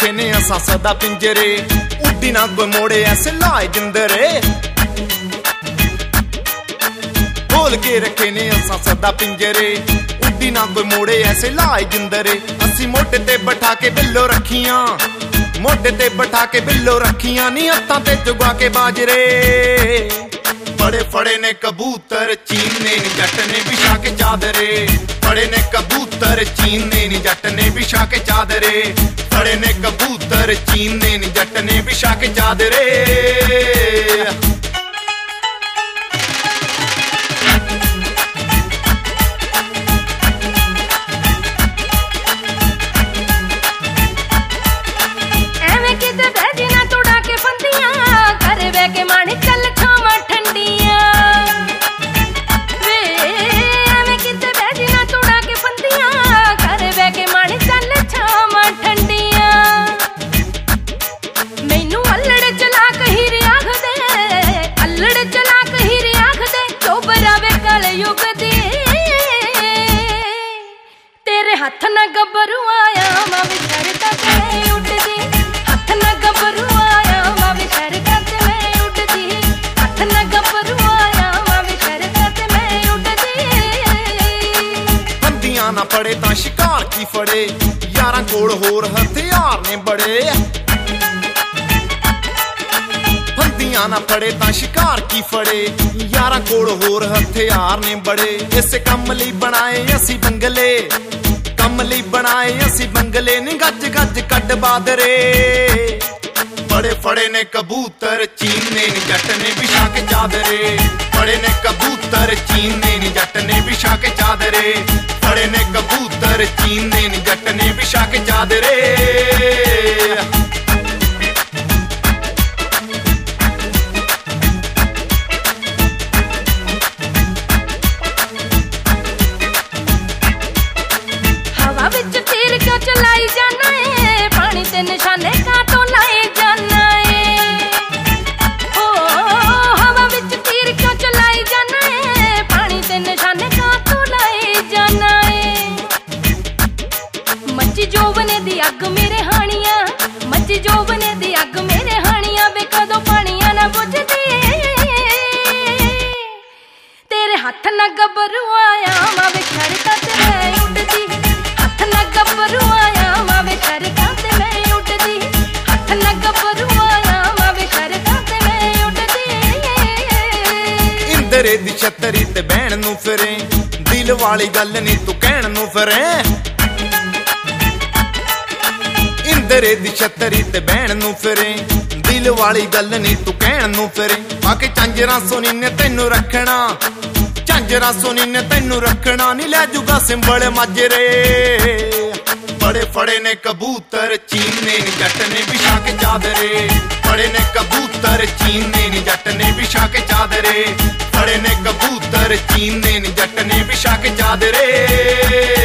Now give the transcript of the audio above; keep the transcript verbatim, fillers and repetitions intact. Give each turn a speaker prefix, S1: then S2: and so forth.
S1: रखे ने असा सदा पिंजरे, उड्डी ना कोई मोड़े ऐसे लाए जिंदरे। खोल के रखे ने असा सदा पिंजरे, उड्डी ना कोई मोड़े ऐसे लाए जिंदरे। असी मोटे ते बैठा के बिल्लो रखियां, मोटे ते बैठा के बिल्लो रखियां, नी हत्थां ते चुगा के बाजरे। बड़े फड़े ने कबूतर चीने नी जट ने बिछा के चादरे, फड़े ने कबूतर चीने नी जट ने बिछा के चादरे, फड़े ने कबूतर चीने नी जट ने बिछा के चादरे।
S2: हथ न गबरू आया मां विचर ते मैं उड़दी, हथ न गबरू आया मां विचर ते मैं उड़दी, हथ न गबरू आया मां विचर ते मैं उड़दी।
S1: बंदियां ना पड़े तां शिकार की फड़े, यारां कोल होर हथियार ने बड़े। बंदियां ना पड़े तां शिकार की फड़े, यारां कोल होर हथियार ने बड़े। इस कम लई बनाए असी बंगले, कम लई बनाए असी बंगले, नी गज गज कट बादरे। बड़े फड़े ने कबूतर चीने नी जट ने बिछा के चादरे, फड़े ने कबूतर चीने नी जट ने बिछा के चादरे, फड़े ने कबूतर चीने नी जट ने बिछा के चादरे।
S2: चलाई जाना है पानी ते निशाने का तो लाए जाना है, ओ हवा विच तीर क्यों चलाई जाना है, पानी ते निशाने का तो लाए जाना है। मच्ची जोवने दी अग मेरे हानिया, मच्ची जोवने दी अग मेरे हानिया, वे कदों पानिया ना बुझदी। तेरे हथ न गबरू आया मां वे खड़का ते मैं उड़दी, हथ न गबरू आया मां वे खड़का ते मैं उड़दी, हथ न गबरू आया मां वे खड़का ते मैं उड़दी।
S1: इंदरे दी छतरी ते बहन नू फिरे, दिल वाली गल नी तू कहण नू फिरे। इंदरे दी छतरी ते बहन नू फिरे, दिल वाली गल नी तू कहण नू फिरे। बाकी झांजरा सोनी ने तैनू रखना, झांजरा सोनी ने तैनू रखना, नी लै जूगा सिंबल माजरे। बड़े फड़े ने कबूतर चीने नी जट ने बिछा के चादरे, फड़े ने कबूतर चीने नी जट ने बिछा के चादरे, फड़े ने कबूतर चीने नी जट ने बिछा के चादरे।